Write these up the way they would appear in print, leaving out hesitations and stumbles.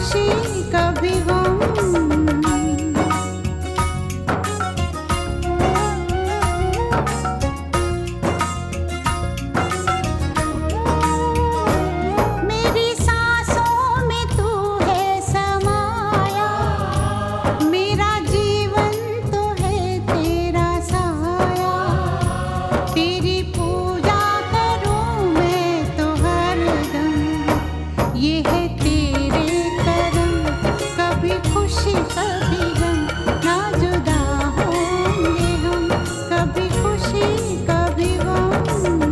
खुशी कभी गम। मेरी सांसों में तू है समाया, मेरा जीवन तो है तेरा साया। तेरी पूजा करूं मैं तो हरदम, ये है तेरे करम। कभी खुशी कभी गम, ना जुदा होंगे हम, कभी खुशी कभी गम।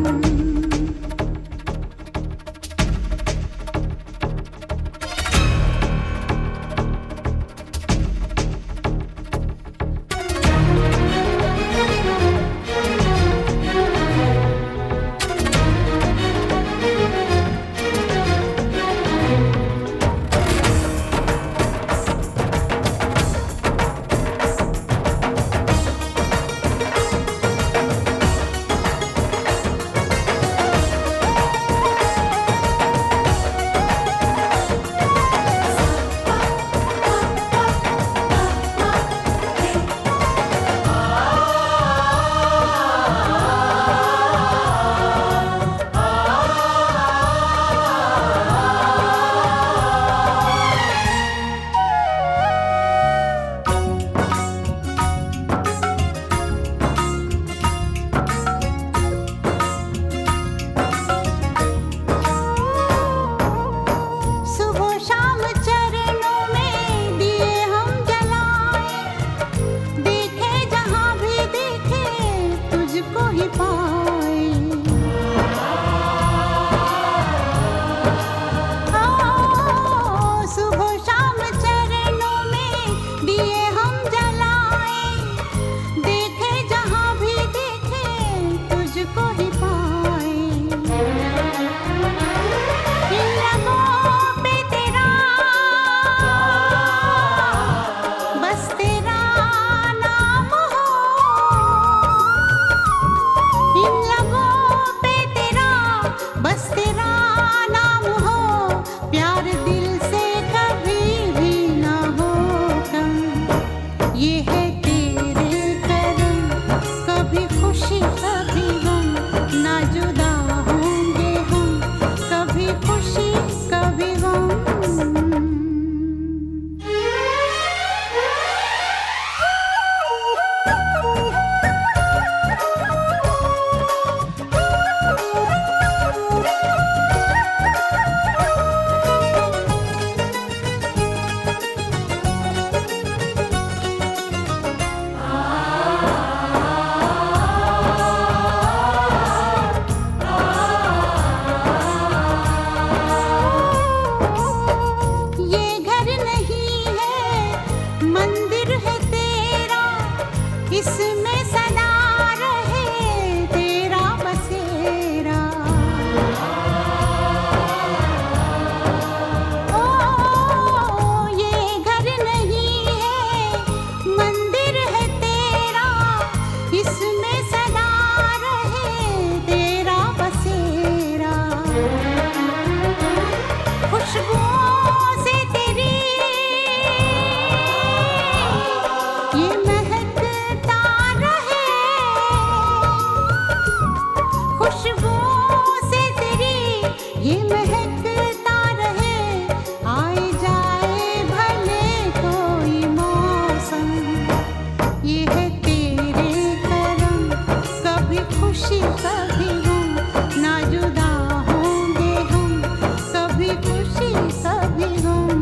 सुबह शाम चरणों में दिए हम जलाए, देखे जहां भी देखे तुझको ही पाए। सुबह शाम चरणों में दिए हम जलाए, देखे जहां भी देखे तुझको ही पाए। इन लबों पे तेरा, बस तेरा नाम हो। इन लबों पे तेरा, बस तेरा नाम हो। प्यार दिल से कभी भी ना हो कम, ये है तेरे करम। कभी खुशी कभी गम, ना जुदा होंगे हम, कभी खुशी कभी गम। ये घर नहीं है मंदिर है तेरा, इसमें सदा रहे तेरा बसेरा। ओ ये घर नहीं है मंदिर है तेरा, इसमें सदा रहे तेरा बसेरा। खुशबुओं से तेरी ये महकता रहे, खुशबुओं से तेरी ये महकता रहे। आए जाए भले कोई मौसम, ये है तेरे करम। कभी खुशी कभी गम, ना जुदा होंगे हम, कभी खुशी कभी गम।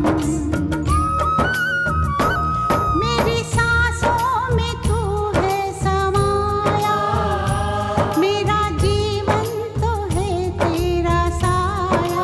मेरी सांसों में तू है समाया, मेरा जीवन तो है तेरा साया।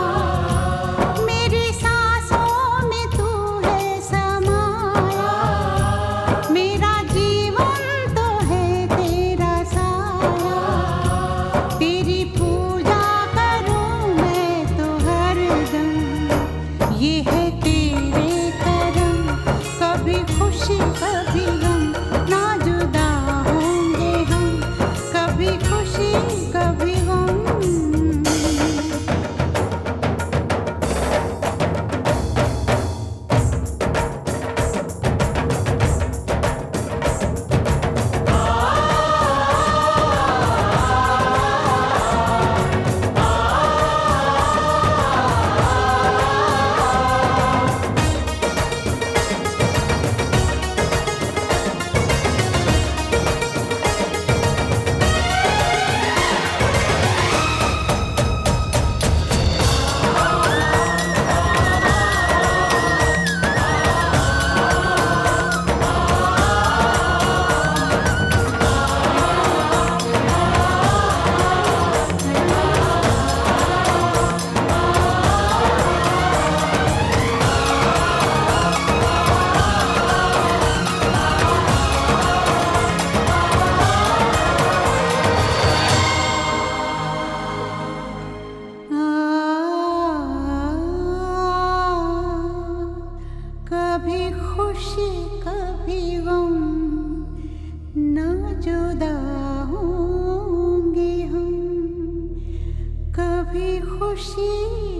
खुशी